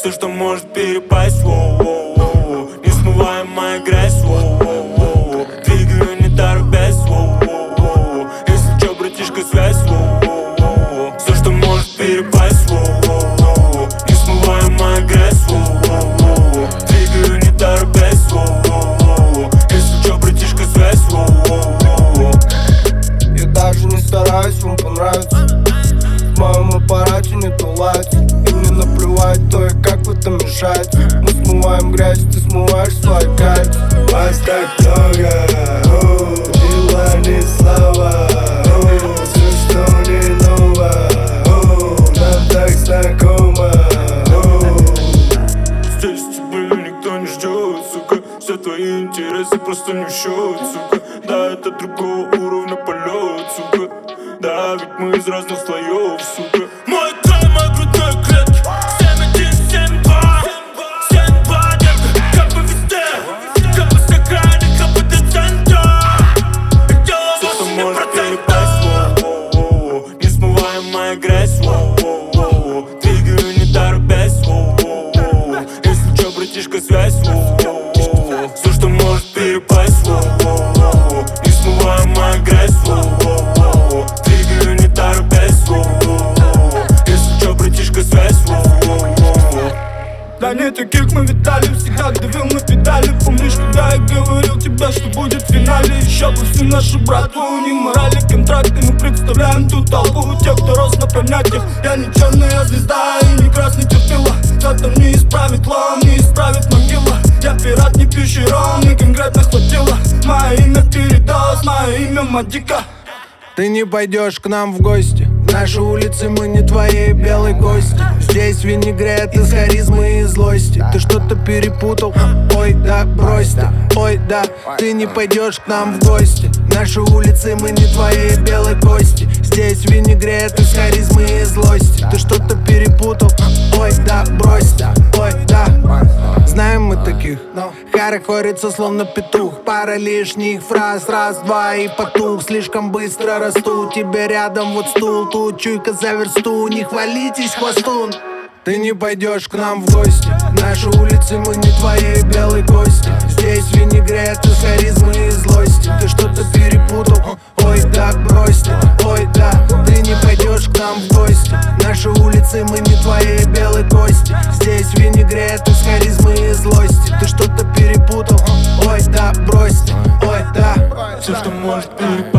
Все, что может перепасть, воу-воу-воу. Несмываемая грязь, воу-воу-воу. Двигаю не торопясь, воу-воу-воу. Если чё, братишка, связь, воу-воу-воу. Все, что может перепасть, воу-воу-воу. Несмываемая грязь, воу-воу-воу. Двигаю не торопясь, воу-воу-воу. Если чё, братишка, связь, воу-воу-воу. Я даже не стараюсь вам понравиться. В моем аппарате нету лайт. И мне наплевать, то и как в этом мешает. Мы смываем грязь, ты смываешь свой кайф. Вас так много, дела не слава. Все, что не ново, нам так знакомо. Здесь тебя никто не ждет, сука. Все твои интересы просто не в счет, сука. Да, это другого уровня полет, сука. Да, ведь мы из разных слоев, сука. Мой край, мой грудной клетки 7172 72, детка, как бы везде. Как бы с окраины, как бы до центра. Все, что может перепасть, воу-воу-воу. Несмываемая грязь, воу-воу-воу. Двигаю не торопясь, воу-воу-воу. Если чё, братишка, связь, воу-воу-воу. Все, что может перепасть, воу-воу-воу. Несмываемая грязь, воу-воу-воу. Двигаю не торопясь, воу-воу-воу. Если чё, братишка, связь, воу-воу-воу. Да не таких мы видали, всегда давил на педали. Помнишь, когда я говорил тебе, что будет в финале? Еще бы всю нашу братву, не морали контракты. Мы представляем ту толпу, тех, кто рос на понятиях. Я не черная звезда и не красный терпила. Зато не исправит лом, не исправит могила. Я пират, не пьющий ром, мне конкретно хватило. Мое имя передалось, мое имя Мадика. Ты не пойдешь к нам в гости. Наши улицы, мы не твоей белой кости. Здесь винегрет из харизмы и злости. Ты что-то перепутал, ой да, брось ты. Ой да, ты не пойдешь к нам в гости. Наши улицы, мы не твоей белой кости. Здесь винегрет из харизмы и злости. Ты что-то перепутал, ой да, брось ты. Ой да, знаем мы таких. Хорохорится словно петух. Пара лишних фраз, раз, два и потух. Слишком быстро расту, тебе рядом вот стул. Тут чуйка за версту, не хвалитесь, хвостун. Ты не пойдешь к нам в гости. Наши улицы, мы не твоей белой кости. Здесь винегрет из харизмы и злости. Ты что-то перепутал, ой да, брось ты. Ой да, ты не пойдешь к нам в гости. Наши улицы, мы не твоей белой кости. Здесь винегрет из харизмы и злости. Ты что-то перепутал, ой да, брось ты. Ой да. Все, что может перепасть.